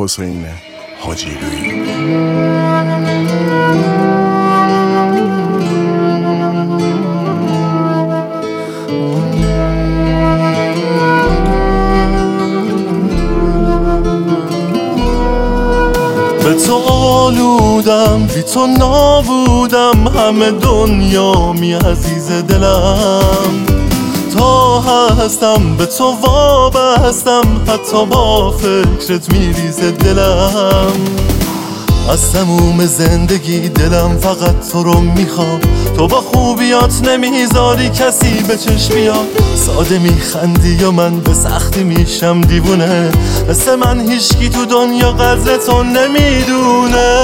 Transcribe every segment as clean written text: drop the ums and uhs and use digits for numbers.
حسین حاجیلویی. به تو آلودم، بی تو نابودم، همه دنیا می عزیز دلم. تا هستم به تو وابستم، حتی با فکرت میریزه دلم. از تموم زندگی دلم فقط تو رو میخوام. تو با خوبیات نمیذاری کسی به چشم بیاد. ساده میخندی و من به سختی میشم دیوونه. مثل من هیچکی تو دنیا قدر تو نمیدونه.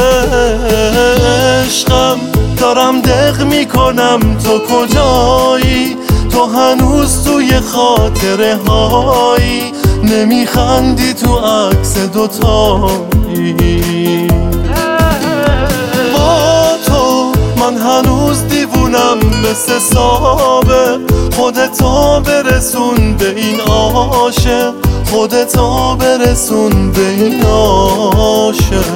عشقم دارم دق میکنم، تو کجایی؟ تو هنوز توی خاطره هایی. نمیخندی تو عکس دوتایی. با تو من هنوز دیوونم مثل سابق. خودتا برسون به این عاشق، خودتا برسون به این عاشق.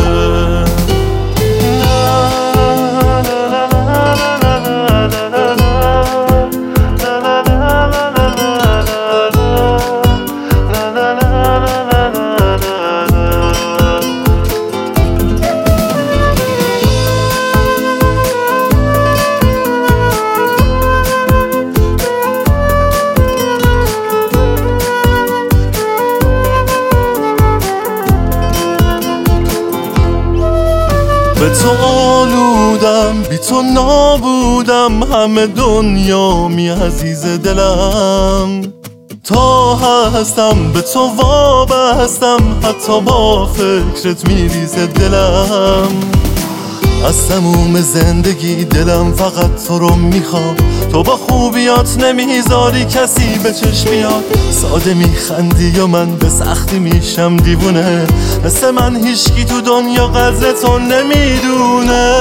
به تو آلودم، بی تو نابودم، همه دنیا می عزیز دلم. تا هستم به تو وابستم، حتی با فکرت میریزه دلم. از تموم زندگی دلم فقط تو رو میخوام. تو با خوبیات نمیذاری کسی به چشم بیاد. ساده میخندی و من به سختی میشم دیوونه. مثل من هیچکی تو دنیا قدر تو نمیدونه.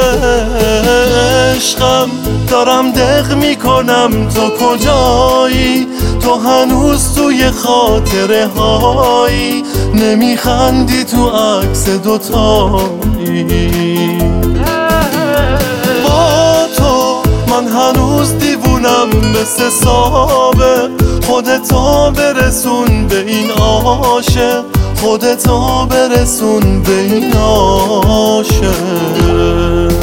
عشقم دارم دق میکنم، تو کجایی؟ تو هنوز توی خاطره هایی. نمیخندی تو عکس دوتایی. با تو من هنوز دیوونم مثل سابق. خودتا برسون به این عاشق، خودتا برسون به این عاشق.